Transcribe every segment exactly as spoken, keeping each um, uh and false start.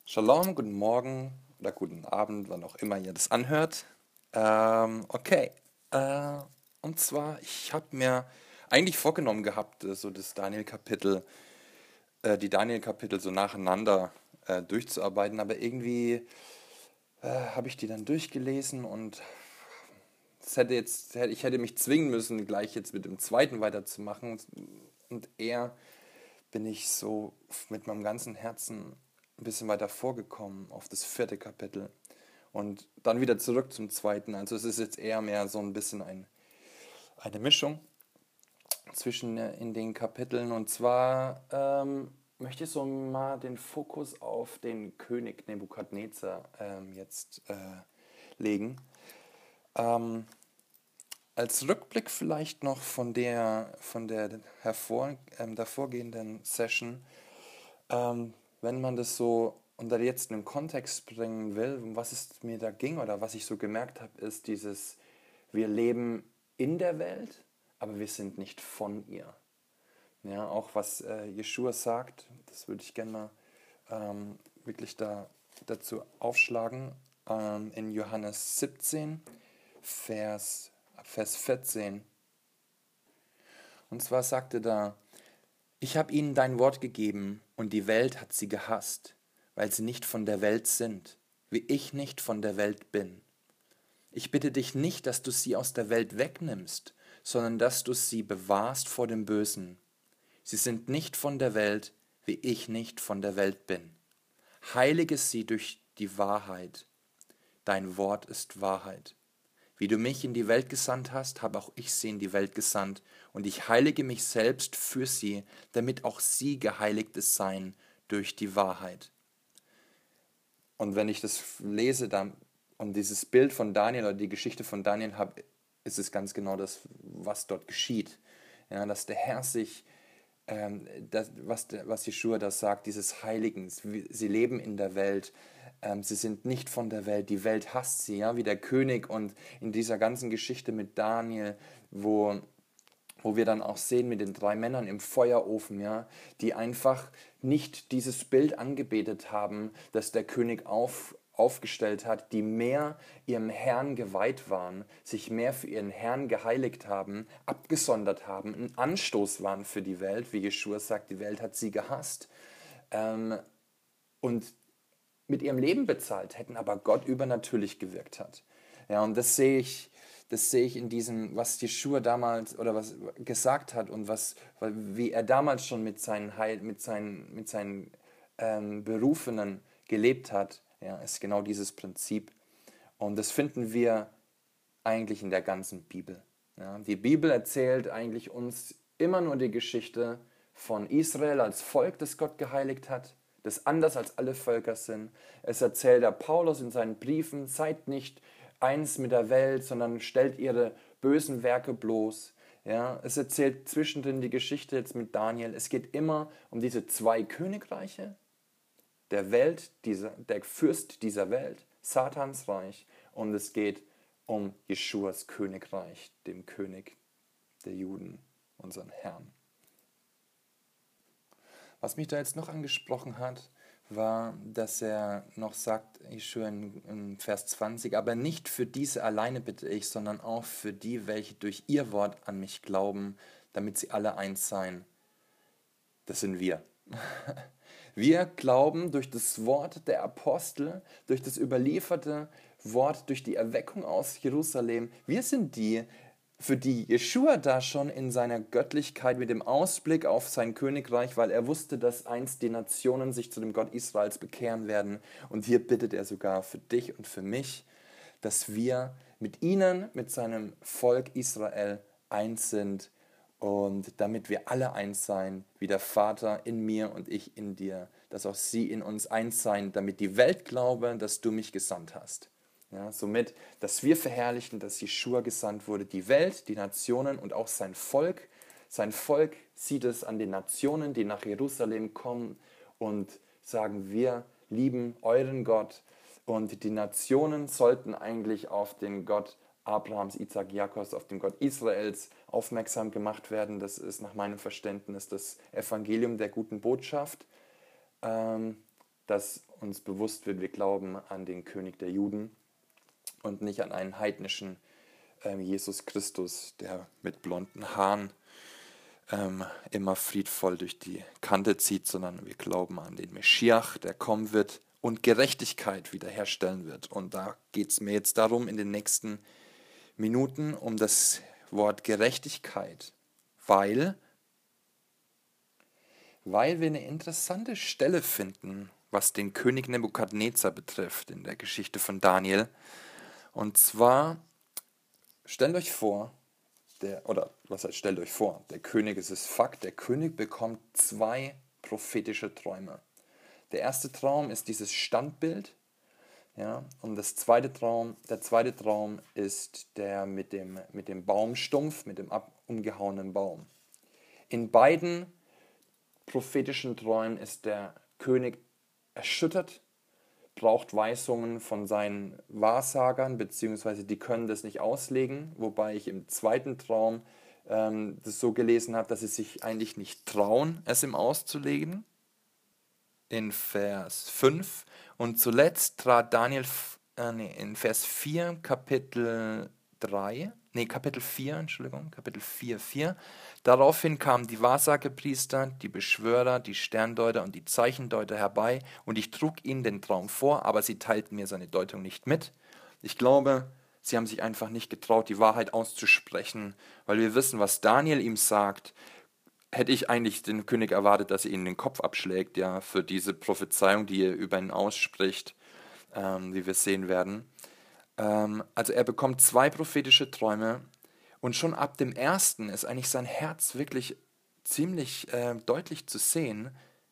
Shalom, guten Morgen oder guten Abend, wann auch immer ihr das anhört. Ähm, okay, äh, und zwar, ich habe mir eigentlich vorgenommen gehabt, äh, so das Daniel-Kapitel, äh, die Daniel-Kapitel so nacheinander äh, durchzuarbeiten, aber irgendwie äh, habe ich die dann durchgelesen und es hätte jetzt, hätte- ich hätte mich zwingen müssen, gleich jetzt mit dem zweiten weiterzumachen. Und eher bin ich so mit meinem ganzen Herzen ein bisschen weiter vorgekommen auf das vierte Kapitel und dann wieder zurück zum zweiten. Also es ist jetzt eher mehr so ein bisschen ein, eine Mischung zwischen äh, in den Kapiteln. Und zwar ähm, möchte ich so mal den Fokus auf den König Nebukadnezar ähm, jetzt äh, legen. Ähm, Als Rückblick vielleicht noch von der, von der hervor, ähm, davorgehenden Session. Ähm, Wenn man das so unter jetzt einen Kontext bringen will, um was es mir da ging oder was ich so gemerkt habe, ist dieses, wir leben in der Welt, aber wir sind nicht von ihr. Ja, auch was äh, Jeschua sagt, das würde ich gerne mal ähm, wirklich da, dazu aufschlagen, ähm, in Johannes siebzehn, Vers, Vers vierzehn. Und zwar sagte da, ich habe ihnen dein Wort gegeben, und die Welt hat sie gehasst, weil sie nicht von der Welt sind, wie ich nicht von der Welt bin. Ich bitte dich nicht, dass du sie aus der Welt wegnimmst, sondern dass du sie bewahrst vor dem Bösen. Sie sind nicht von der Welt, wie ich nicht von der Welt bin. Heilige sie durch die Wahrheit. Dein Wort ist Wahrheit. Wie du mich in die Welt gesandt hast, habe auch ich sie in die Welt gesandt, und ich heilige mich selbst für sie, damit auch sie geheiligtes seien durch die Wahrheit. Und wenn ich das lese dann und dieses Bild von Daniel oder die Geschichte von Daniel habe, ist es ganz genau das, was dort geschieht. Ja, dass der Herr sich, ähm, das, was, der, was Jeschua da sagt, dieses Heiligens, sie leben in der Welt, ähm, sie sind nicht von der Welt, die Welt hasst sie, ja, wie der König. Und in dieser ganzen Geschichte mit Daniel, wo wo wir dann auch sehen mit den drei Männern im Feuerofen, ja, die einfach nicht dieses Bild angebetet haben, das der König auf, aufgestellt hat, die mehr ihrem Herrn geweiht waren, sich mehr für ihren Herrn geheiligt haben, abgesondert haben, ein Anstoß waren für die Welt, wie Jeschua sagt, die Welt hat sie gehasst, ähm, und mit ihrem Leben bezahlt hätten, aber Gott übernatürlich gewirkt hat. Ja, und das sehe ich, das sehe ich in diesem, was Jeschua damals oder was gesagt hat und was, wie er damals schon mit seinen, Heil, mit seinen, mit seinen ähm, Berufenen gelebt hat, ja, ist genau dieses Prinzip. Und das finden wir eigentlich in der ganzen Bibel. Ja, die Bibel erzählt eigentlich uns immer nur die Geschichte von Israel als Volk, das Gott geheiligt hat, das anders als alle Völker sind. Es erzählt der Paulus in seinen Briefen, seid nicht eins mit der Welt, sondern stellt ihre bösen Werke bloß. Ja, es erzählt zwischendrin die Geschichte jetzt mit Daniel. Es geht immer um diese zwei Königreiche, der Welt, dieser, der Fürst dieser Welt, Satans Reich, und es geht um Jeschuas Königreich, dem König der Juden, unseren Herrn. Was mich da jetzt noch angesprochen hat, war, dass er noch sagt, Jeschua in, in Vers zwanzig, aber nicht für diese alleine bitte ich, sondern auch für die, welche durch ihr Wort an mich glauben, damit sie alle eins seien. Das sind wir. Wir glauben durch das Wort der Apostel, durch das überlieferte Wort, durch die Erweckung aus Jerusalem. Wir sind die, für die Jeschua da schon in seiner Göttlichkeit mit dem Ausblick auf sein Königreich, weil er wusste, dass einst die Nationen sich zu dem Gott Israels bekehren werden. Und hier bittet er sogar für dich und für mich, dass wir mit ihnen, mit seinem Volk Israel eins sind, und damit wir alle eins sein, wie der Vater in mir und ich in dir, dass auch sie in uns eins sein, damit die Welt glaube, dass du mich gesandt hast. Ja, somit, dass wir verherrlichen, dass Jeschua gesandt wurde, die Welt, die Nationen und auch sein Volk. Sein Volk sieht es an den Nationen, die nach Jerusalem kommen und sagen, wir lieben euren Gott. Und die Nationen sollten eigentlich auf den Gott Abrahams, Isaak, Jakobs, auf den Gott Israels aufmerksam gemacht werden. Das ist nach meinem Verständnis das Evangelium der guten Botschaft. Ähm, dass uns bewusst wird, wir glauben an den König der Juden und nicht an einen heidnischen ähm, Jesus Christus, der mit blonden Haaren ähm, immer friedvoll durch die Kante zieht, sondern wir glauben an den Meschiach, der kommen wird und Gerechtigkeit wiederherstellen wird. Und da geht es mir jetzt darum, in den nächsten Minuten um das Wort Gerechtigkeit, weil, weil wir eine interessante Stelle finden, was den König Nebukadnezar betrifft in der Geschichte von Daniel. Und zwar, stellt euch vor, der, oder was heißt, stellt euch vor, der König, es ist Fakt, der König bekommt zwei prophetische Träume. Der erste Traum ist dieses Standbild, ja, und das zweite Traum, der zweite Traum ist der mit dem, mit dem Baumstumpf, mit dem ab, umgehauenen Baum. In beiden prophetischen Träumen ist der König erschüttert, braucht Weisungen von seinen Wahrsagern, beziehungsweise die können das nicht auslegen, wobei ich im zweiten Traum ähm, das so gelesen habe, dass sie sich eigentlich nicht trauen, es ihm auszulegen. In Vers fünf. Und zuletzt trat Daniel äh, nee, in Vers vier, Kapitel drei, nee, Kapitel vier, Entschuldigung, Kapitel vier, vier. Daraufhin kamen die Wahrsagepriester, die Beschwörer, die Sterndeuter und die Zeichendeuter herbei, und ich trug ihnen den Traum vor, aber sie teilten mir seine Deutung nicht mit. Ich glaube, sie haben sich einfach nicht getraut, die Wahrheit auszusprechen, weil wir wissen, was Daniel ihm sagt. Hätte ich eigentlich den König erwartet, dass er ihnen den Kopf abschlägt, ja, für diese Prophezeiung, die er über ihn ausspricht, ähm, wie wir sehen werden. Ähm, also er bekommt zwei prophetische Träume und schon ab dem ersten ist eigentlich sein Herz wirklich ziemlich äh, deutlich zu sehen.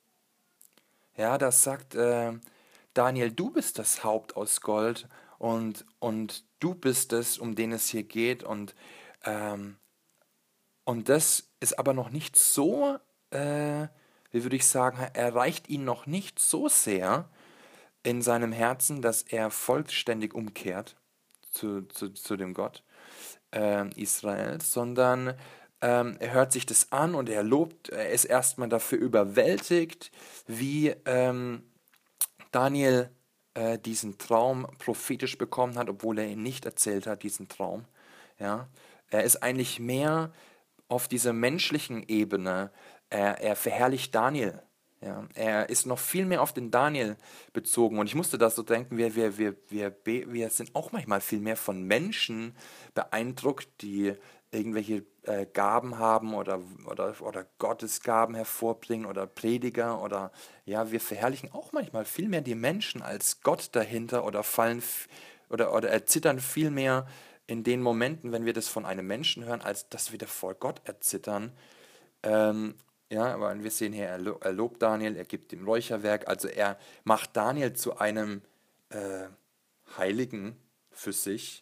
Ja, das sagt äh, Daniel, du bist das Haupt aus Gold und, und du bist es, um den es hier geht, und ähm, Und das ist aber noch nicht so, äh, wie würde ich sagen, erreicht ihn noch nicht so sehr in seinem Herzen, dass er vollständig umkehrt zu, zu, zu dem Gott äh, Israels, sondern ähm, er hört sich das an und er lobt, er ist erstmal dafür überwältigt, wie ähm, Daniel äh, diesen Traum prophetisch bekommen hat, obwohl er ihn nicht erzählt hat, diesen Traum. Ja? Er ist eigentlich mehr auf dieser menschlichen Ebene, er, er verherrlicht Daniel. Ja, er ist noch viel mehr auf den Daniel bezogen. Und ich musste da so denken, wir, wir, wir, wir, wir sind auch manchmal viel mehr von Menschen beeindruckt, die irgendwelche äh, Gaben haben oder, oder, oder Gottesgaben hervorbringen oder Prediger. Oder ja, wir verherrlichen auch manchmal viel mehr die Menschen als Gott dahinter oder fallen f- oder, oder erzittern viel mehr in den Momenten, wenn wir das von einem Menschen hören, als dass wir da vor Gott erzittern. Ähm, ja, aber wir sehen hier, er, lo er lobt Daniel, er gibt ihm Räucherwerk, also er macht Daniel zu einem äh, Heiligen für sich.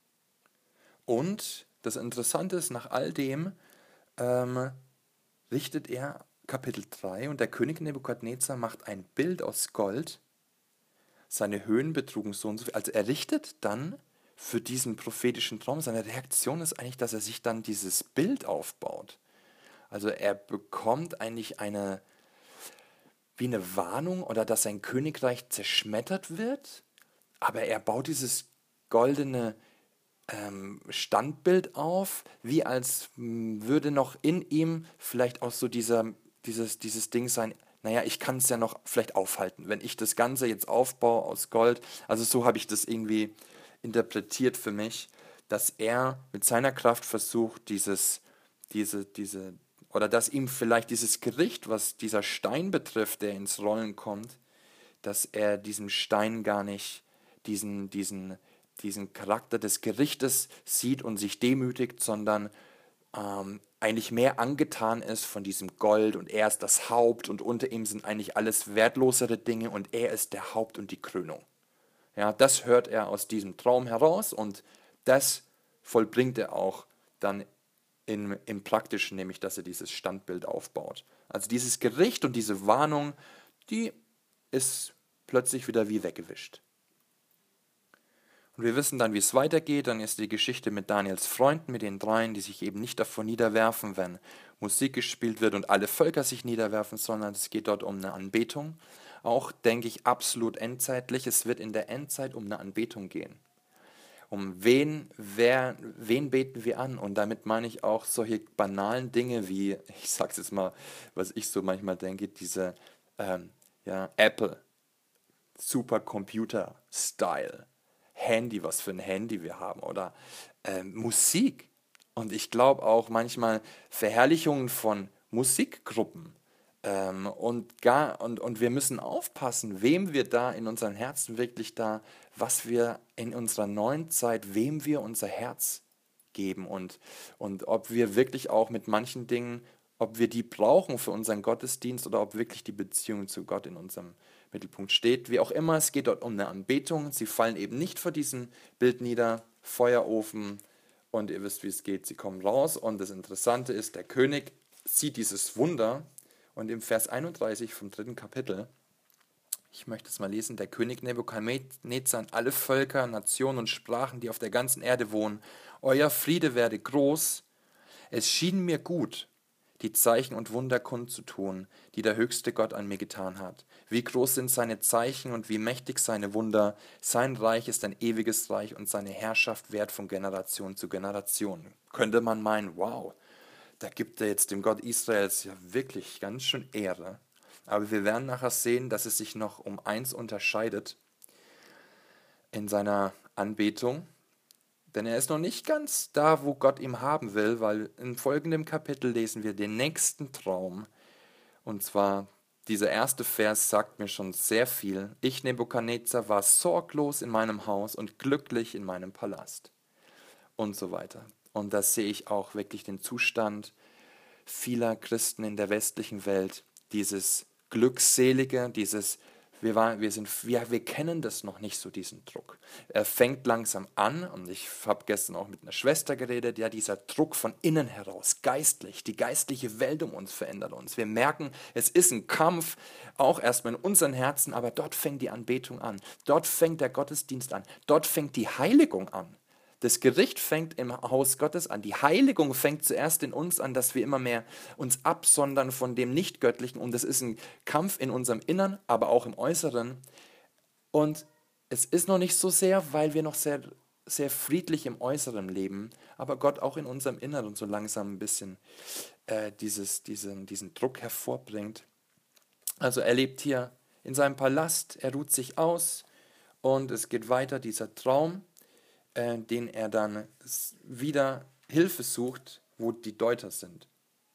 Und das Interessante ist, nach all dem ähm, richtet er Kapitel drei und der König Nebukadnezar macht ein Bild aus Gold. Seine Höhen betrugen so und so viel. Also er richtet dann für diesen prophetischen Traum, seine Reaktion ist eigentlich, dass er sich dann dieses Bild aufbaut. Also er bekommt eigentlich eine, wie eine Warnung oder dass sein Königreich zerschmettert wird, aber er baut dieses goldene ähm, Standbild auf, wie als mh, würde noch in ihm vielleicht auch so dieser, dieses, dieses Ding sein, naja, ich kann es ja noch vielleicht aufhalten, wenn ich das Ganze jetzt aufbaue aus Gold. Also so habe ich das irgendwie interpretiert für mich, dass er mit seiner Kraft versucht, dieses, diese, diese, oder dass ihm vielleicht dieses Gericht, was dieser Stein betrifft, der ins Rollen kommt, dass er diesen Stein gar nicht, diesen, diesen, diesen Charakter des Gerichtes sieht und sich demütigt, sondern ähm, eigentlich mehr angetan ist von diesem Gold und er ist das Haupt und unter ihm sind eigentlich alles wertlosere Dinge und er ist der Haupt und die Krönung. Ja, das hört er aus diesem Traum heraus und das vollbringt er auch dann in, im Praktischen, nämlich dass er dieses Standbild aufbaut. Also dieses Gericht und diese Warnung, die ist plötzlich wieder wie weggewischt. Und wir wissen dann, wie es weitergeht. Dann ist die Geschichte mit Daniels Freunden, mit den dreien, die sich eben nicht davor niederwerfen, wenn Musik gespielt wird und alle Völker sich niederwerfen, sondern es geht dort um eine Anbetung. auch, denke ich, absolut endzeitlich. Es wird in der Endzeit um eine Anbetung gehen. Um wen, wer, wen beten wir an? Und damit meine ich auch solche banalen Dinge wie, ich sag's jetzt mal, was ich so manchmal denke, diese ähm, ja, Apple, Supercomputer-Style, Handy, was für ein Handy wir haben oder ähm, Musik. Und ich glaube auch manchmal Verherrlichungen von Musikgruppen. Ähm, und, gar, und, und wir müssen aufpassen, wem wir da in unseren Herzen wirklich da, was wir in unserer neuen Zeit, wem wir unser Herz geben und, und ob wir wirklich auch mit manchen Dingen, ob wir die brauchen für unseren Gottesdienst oder ob wirklich die Beziehung zu Gott in unserem Mittelpunkt steht. Wie auch immer, es geht dort um eine Anbetung. Sie fallen eben nicht vor diesem Bild nieder, Feuerofen, und ihr wisst, wie es geht. Sie kommen raus und das Interessante ist, der König sieht dieses Wunder und im Vers einunddreißig vom dritten Kapitel, ich möchte es mal lesen, der König Nebukadnezar an alle Völker, Nationen und Sprachen, die auf der ganzen Erde wohnen, euer Friede werde groß. Es schien mir gut, die Zeichen und Wunder kundzutun, die der höchste Gott an mir getan hat. Wie groß sind seine Zeichen und wie mächtig seine Wunder. Sein Reich ist ein ewiges Reich und seine Herrschaft währt von Generation zu Generation. Könnte man meinen, wow, da gibt er jetzt dem Gott Israels ja wirklich ganz schön Ehre. Aber wir werden nachher sehen, dass es sich noch um eins unterscheidet in seiner Anbetung. Denn er ist noch nicht ganz da, wo Gott ihn haben will, weil im folgenden Kapitel lesen wir den nächsten Traum. Und zwar, dieser erste Vers sagt mir schon sehr viel. Ich, Nebukadnezar, war sorglos in meinem Haus und glücklich in meinem Palast. Und so weiter. Und da sehe ich auch wirklich den Zustand vieler Christen in der westlichen Welt, dieses Glückselige, dieses, wir, waren, wir, sind, wir, wir kennen das noch nicht so, diesen Druck. Er fängt langsam an und ich habe gestern auch mit einer Schwester geredet, ja, dieser Druck von innen heraus, geistlich, die geistliche Welt um uns verändert uns. Wir merken, es ist ein Kampf, auch erstmal in unseren Herzen, aber dort fängt die Anbetung an, dort fängt der Gottesdienst an, dort fängt die Heiligung an. Das Gericht fängt im Haus Gottes an. Die Heiligung fängt zuerst in uns an, dass wir immer mehr uns absondern von dem Nichtgöttlichen. Und das ist ein Kampf in unserem Innern, aber auch im Äußeren. Und es ist noch nicht so sehr, weil wir noch sehr, sehr friedlich im Äußeren leben, aber Gott auch in unserem Inneren so langsam ein bisschen äh, dieses, diesen, diesen Druck hervorbringt. Also er lebt hier in seinem Palast, er ruht sich aus und es geht weiter, dieser Traum, Äh, den er dann wieder Hilfe sucht, wo die Deuter sind.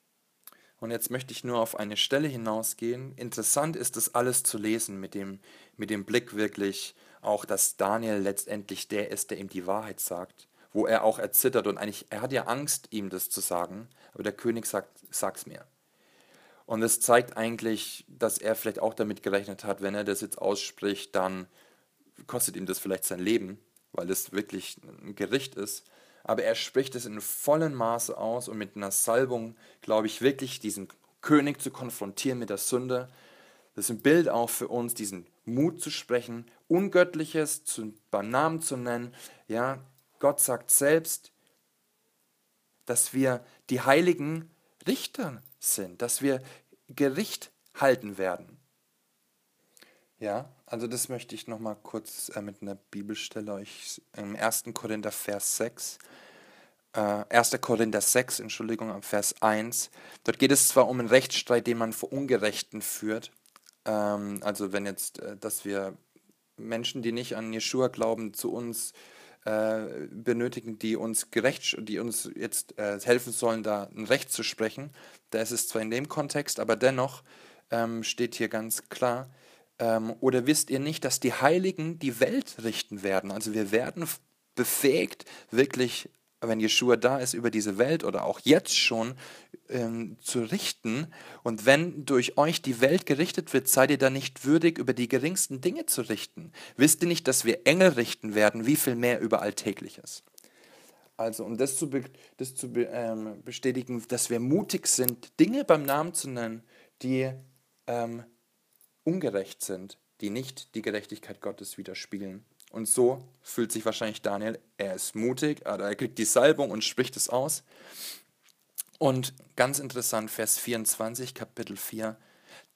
Und jetzt möchte ich nur auf eine Stelle hinausgehen. Interessant ist das alles zu lesen mit dem, mit dem Blick wirklich auch, dass Daniel letztendlich der ist, der ihm die Wahrheit sagt, wo er auch erzittert und eigentlich, er hat ja Angst, ihm das zu sagen, aber der König sagt, sag's mir. Und es zeigt eigentlich, dass er vielleicht auch damit gerechnet hat, wenn er das jetzt ausspricht, dann kostet ihm das vielleicht sein Leben, weil es wirklich ein Gericht ist. Aber er spricht es in vollem Maße aus und mit einer Salbung, glaube ich, wirklich diesen König zu konfrontieren mit der Sünde. Das ist ein Bild auch für uns, diesen Mut zu sprechen, Ungöttliches zu, beim Namen zu nennen. Ja, Gott sagt selbst, dass wir die heiligen Richter sind, dass wir Gericht halten werden. Ja, also das möchte ich nochmal kurz äh, mit einer Bibelstelle euch im ersten. Korinther Vers sechs, äh, erster. Korinther sechs, Entschuldigung, am Vers eins. Dort geht es zwar um einen Rechtsstreit, den man vor Ungerechten führt, ähm, also wenn jetzt, äh, dass wir Menschen, die nicht an Jeschua glauben, zu uns äh, benötigen, die uns gerecht, die uns jetzt äh, helfen sollen, da ein Recht zu sprechen. Da ist es zwar in dem Kontext, aber dennoch ähm, steht hier ganz klar, ähm, oder wisst ihr nicht, dass die Heiligen die Welt richten werden? Also wir werden f- befähigt, wirklich, wenn Jeschua da ist, über diese Welt oder auch jetzt schon ähm, zu richten. Und wenn durch euch die Welt gerichtet wird, seid ihr dann nicht würdig, über die geringsten Dinge zu richten. Wisst ihr nicht, dass wir Engel richten werden, wie viel mehr über Alltägliches? Also, um das zu, be das zu be ähm, bestätigen, dass wir mutig sind, Dinge beim Namen zu nennen, die ähm, ungerecht sind, die nicht die Gerechtigkeit Gottes widerspiegeln. Und so fühlt sich wahrscheinlich Daniel, er ist mutig, er kriegt die Salbung und spricht es aus. Und ganz interessant, Vers vierundzwanzig, Kapitel vier.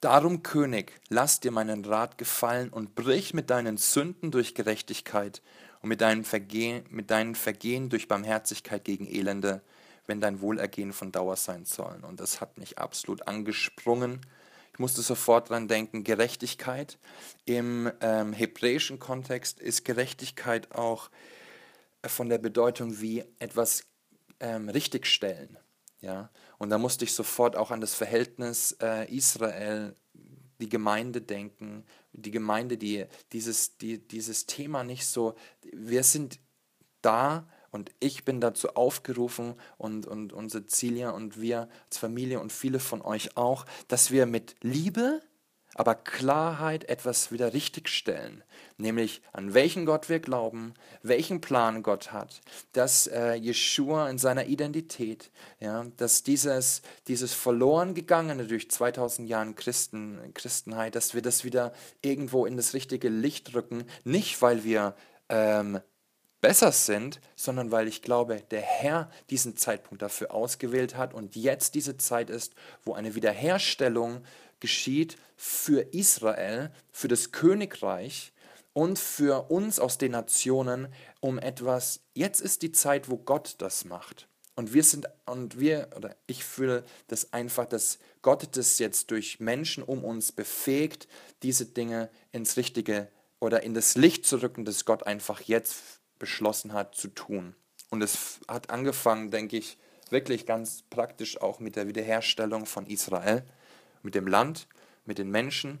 Darum, König, lass dir meinen Rat gefallen und brich mit deinen Sünden durch Gerechtigkeit und mit deinen Vergehen, mit deinen Vergehen durch Barmherzigkeit gegen Elende, wenn dein Wohlergehen von Dauer sein sollen. Und das hat mich absolut angesprungen. Ich musste sofort dran denken, Gerechtigkeit. Im ähm, hebräischen Kontext ist Gerechtigkeit auch von der Bedeutung wie etwas ähm, richtigstellen. Ja? Und da musste ich sofort auch an das Verhältnis äh, Israel, die Gemeinde denken, die Gemeinde, die dieses, die, dieses Thema nicht so, wir sind da und ich bin dazu aufgerufen und, und unsere Celia und wir als Familie und viele von euch auch, dass wir mit Liebe, aber Klarheit etwas wieder richtigstellen, nämlich an welchen Gott wir glauben, welchen Plan Gott hat, dass äh, Jeshua in seiner Identität, ja, dass dieses, dieses verloren gegangene durch zweitausend Jahren Christen, Christenheit, dass wir das wieder irgendwo in das richtige Licht rücken, nicht weil wir ähm, besser sind, sondern weil ich glaube, der Herr diesen Zeitpunkt dafür ausgewählt hat und jetzt diese Zeit ist, wo eine Wiederherstellung geschieht für Israel, für das Königreich und für uns aus den Nationen, um etwas, jetzt ist die Zeit, wo Gott das macht. Und wir sind, und wir, oder ich fühle das einfach, dass Gott das jetzt durch Menschen um uns befähigt, diese Dinge ins Richtige oder in das Licht zu rücken, das Gott einfach jetzt beschlossen hat zu tun. Und es hat angefangen, denke ich, wirklich ganz praktisch auch mit der Wiederherstellung von Israel, mit dem Land, mit den Menschen.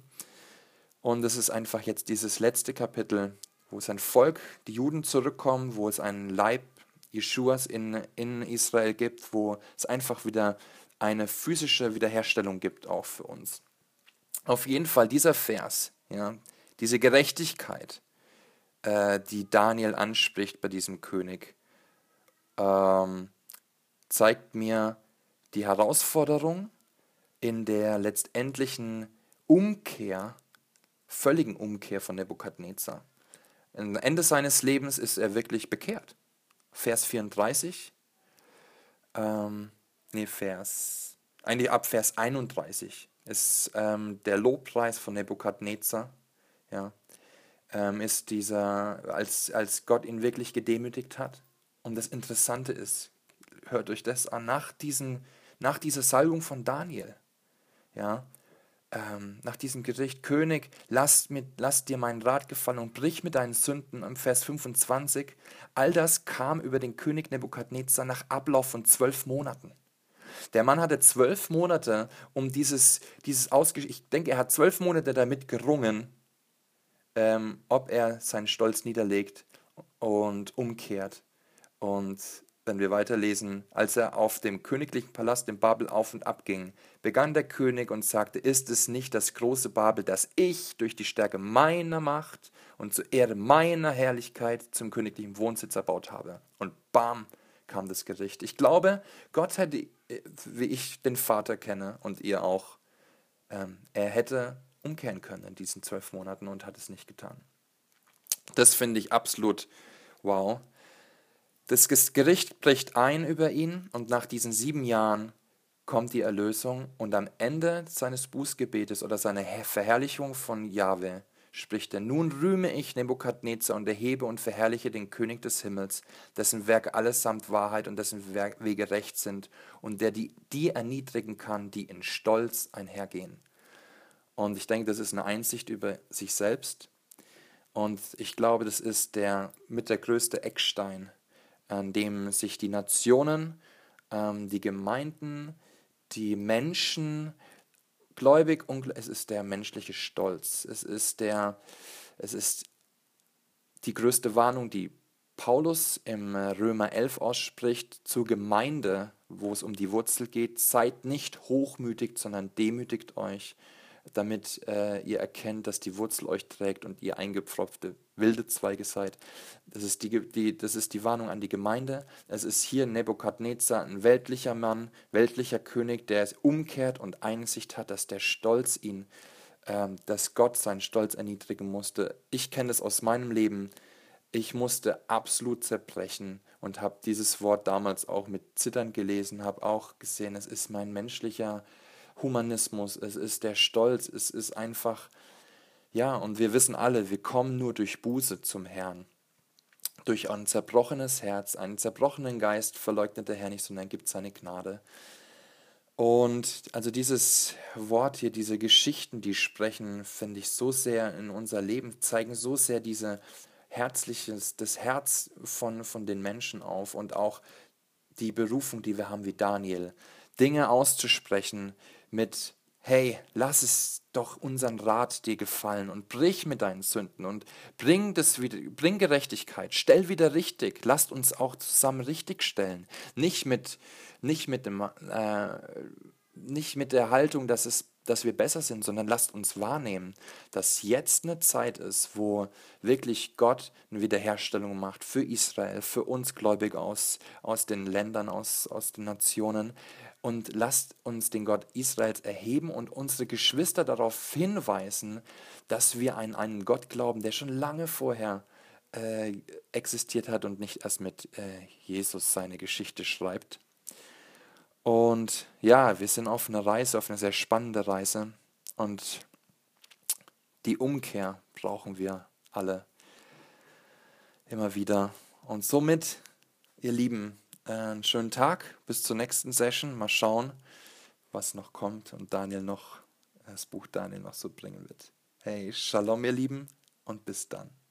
Und es ist einfach jetzt dieses letzte Kapitel, wo sein Volk, die Juden zurückkommen, wo es einen Leib Jeschuas in, in Israel gibt, wo es einfach wieder eine physische Wiederherstellung gibt, auch für uns. Auf jeden Fall dieser Vers, ja, diese Gerechtigkeit, äh, die Daniel anspricht bei diesem König, ähm, zeigt mir die Herausforderung in der letztendlichen Umkehr, völligen Umkehr von Nebukadnezar. Am Ende seines Lebens ist er wirklich bekehrt. Vers vierunddreißig, ähm, nee, Vers, eigentlich ab Vers einunddreißig ist ähm, der Lobpreis von Nebukadnezar, ja, ähm, ist dieser, als, als Gott ihn wirklich gedemütigt hat. Und das Interessante ist, hört euch das an, nach, diesen, nach dieser Salbung von Daniel, ja, ähm, nach diesem Gericht, König, lass, mit, lass dir meinen Rat gefallen und brich mit deinen Sünden, im Vers fünfundzwanzig, all das kam über den König Nebukadnezar nach Ablauf von zwölf Monaten. Der Mann hatte zwölf Monate, um dieses, dieses Ausgesch... Ich denke, er hat zwölf Monate damit gerungen, ähm, ob er seinen Stolz niederlegt und umkehrt. Und wenn wir weiterlesen, als er auf dem königlichen Palast in Babel auf und ab ging, begann der König und sagte, ist es nicht das große Babel, das ich durch die Stärke meiner Macht und zur Ehre meiner Herrlichkeit zum königlichen Wohnsitz erbaut habe? Und bam, kam das Gericht. Ich glaube, Gott hätte, wie ich den Vater kenne und ihr auch, ähm, er hätte umkehren können in diesen zwölf Monaten und hat es nicht getan. Das finde ich absolut wow. Das Gericht bricht ein über ihn und nach diesen sieben Jahren kommt die Erlösung und am Ende seines Bußgebetes oder seiner Verherrlichung von Jahwe spricht er, nun rühme ich Nebukadnezar und erhebe und verherrliche den König des Himmels, dessen Werke allesamt Wahrheit und dessen Wege recht sind und der die, die erniedrigen kann, die in Stolz einhergehen. Und ich denke, das ist eine Einsicht über sich selbst und ich glaube, das ist der mit der größte Eckstein, an dem sich die Nationen, ähm, die Gemeinden, die Menschen, gläubig und es ist der menschliche Stolz. Es ist, der, es ist die größte Warnung, die Paulus im Römer elf ausspricht zur Gemeinde, wo es um die Wurzel geht. Seid nicht hochmütig, sondern demütigt euch, damit äh, ihr erkennt, dass die Wurzel euch trägt und ihr eingepfropfte wilde Zweige seid. Das ist die, die, das ist die Warnung an die Gemeinde. Es ist hier Nebukadnezar, ein weltlicher Mann, weltlicher König, der es umkehrt und Einsicht hat, dass der Stolz ihn, ähm, dass Gott seinen Stolz erniedrigen musste. Ich kenne das aus meinem Leben. Ich musste absolut zerbrechen und habe dieses Wort damals auch mit Zittern gelesen, habe auch gesehen, es ist mein menschlicher Humanismus, es ist der Stolz, es ist einfach, ja, und wir wissen alle, wir kommen nur durch Buße zum Herrn. Durch ein zerbrochenes Herz, einen zerbrochenen Geist verleugnet der Herr nicht, sondern gibt seine Gnade. Und also dieses Wort hier, diese Geschichten, die sprechen, finde ich so sehr in unser Leben, zeigen so sehr diese herzliches, das Herz von, von den Menschen auf und auch die Berufung, die wir haben wie Daniel, Dinge auszusprechen mit, hey, lass es doch unseren Rat dir gefallen und brich mit deinen Sünden und bring das wieder, bring Gerechtigkeit, stell wieder richtig, lasst uns auch zusammen richtig stellen, nicht mit, nicht mit dem, äh, nicht mit der Haltung, dass es dass wir besser sind, sondern lasst uns wahrnehmen, dass jetzt eine Zeit ist, wo wirklich Gott eine Wiederherstellung macht für Israel, für uns Gläubige aus, aus den Ländern, aus, aus den Nationen. Und lasst uns den Gott Israels erheben und unsere Geschwister darauf hinweisen, dass wir an einen Gott glauben, der schon lange vorher äh, existiert hat und nicht erst mit äh, Jesus seine Geschichte schreibt. Und ja, wir sind auf einer Reise, auf einer sehr spannende Reise. Und die Umkehr brauchen wir alle immer wieder. Und somit, ihr Lieben, äh, einen schönen Tag. Bis zur nächsten Session. Mal schauen, was noch kommt und Daniel noch, das Buch Daniel noch so bringen wird. Hey, Shalom, ihr Lieben, und bis dann.